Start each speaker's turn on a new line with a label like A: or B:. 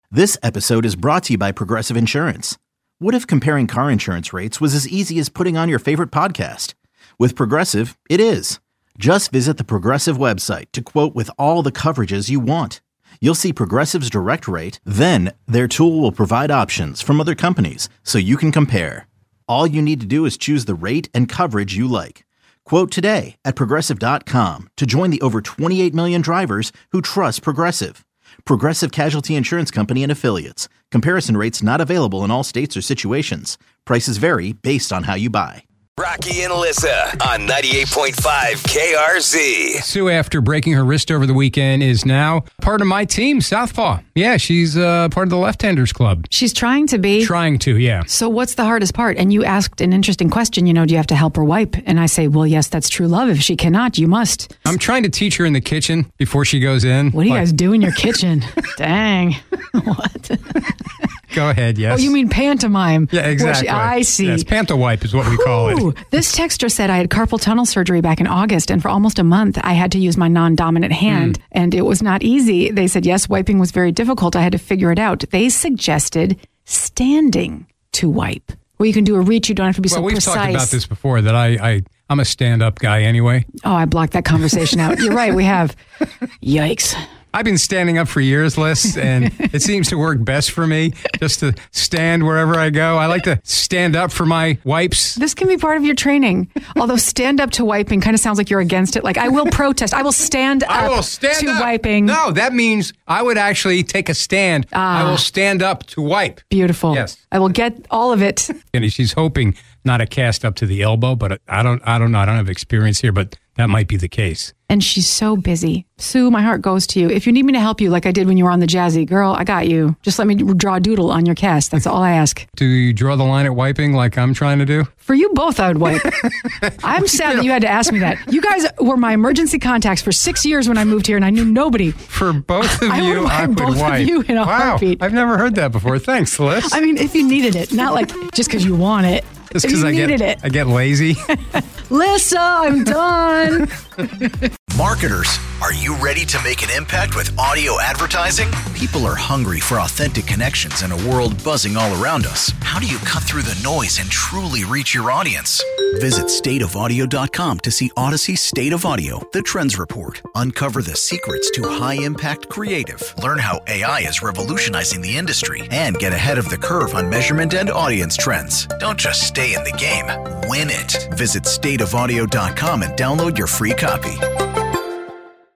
A: This episode is brought to you by Progressive Insurance. What if comparing car insurance rates was as easy as putting on your favorite podcast? With Progressive, it is. Just visit the Progressive website to quote with all the coverages you want. You'll see Progressive's direct rate, then their tool will provide options from other companies so you can compare. All you need to do is choose the rate and coverage you like. Quote today at Progressive.com to join the over 28 million drivers who trust Progressive. Progressive Casualty Insurance Company and Affiliates. Comparison rates not available in all states or situations. Prices vary based on how you buy.
B: Rocky and Alyssa on 98.5 KRZ.
C: Sue, after breaking her wrist over the weekend, is now part of my team, Southpaw. Yeah, she's part of the Left-Handers Club.
D: She's trying to be.
C: Trying to, yeah.
D: So what's the hardest part? And you asked an interesting question, do you have to help her wipe? And I say, well, yes, that's true love. If she cannot, you must.
C: I'm trying to teach her in the kitchen before she goes in.
D: What do you guys do in your kitchen? Dang. What?
C: Go ahead, yes.
D: Oh, you mean pantomime.
C: Yeah, exactly.
D: I see.
C: Yes, panto-wipe is what we call it.
D: This texter said I had carpal tunnel surgery back in August, and for almost a month, I had to use my non-dominant hand, and it was not easy. They said, yes, wiping was very difficult. I had to figure it out. They suggested standing to wipe, where you can do a reach. You don't have to be so precise.
C: We've talked about this before, that I'm a stand-up guy anyway.
D: Oh, I blocked that conversation out. You're right, we have. Yikes.
C: I've been standing up for years, Liz, and it seems to work best for me just to stand wherever I go. I like to stand up for my wipes.
D: This can be part of your training. Although stand up to wiping kind of sounds like you're against it. Like, I will protest. I will stand up to wiping.
C: No, that means I would actually take a stand. I will stand up to wipe.
D: Beautiful.
C: Yes.
D: I will get all of it.
C: And she's hoping not a cast up to the elbow, but I don't know. I don't have experience here, but that might be the case.
D: And she's so busy. Sue, my heart goes to you. If you need me to help you like I did when you were on the Jazzy, girl, I got you. Just let me draw a doodle on your cast. That's all I ask.
C: Do you draw the line at wiping like I'm trying to do?
D: For you both, I would wipe. I'm sad that you had to ask me that. You guys were my emergency contacts for 6 years when I moved here, and I knew nobody.
C: For both of you, I would
D: both
C: wipe.
D: Of you in a heartbeat.
C: I've never heard that before. Thanks, Liz.
D: I mean, if you needed it, not like just because you want it.
C: Just because I get lazy.
D: Lissa, I'm done.
E: Marketers, are you ready to make an impact with audio advertising? People are hungry for authentic connections in a world buzzing all around us. How do you cut through the noise and truly reach your audience? Visit stateofaudio.com to see Odyssey State of Audio, the Trends Report. Uncover the secrets to high-impact creative. Learn how AI is revolutionizing the industry and get ahead of the curve on measurement and audience trends. Don't just stay in the game, win it. Visit stateofaudio.com and download your free copy.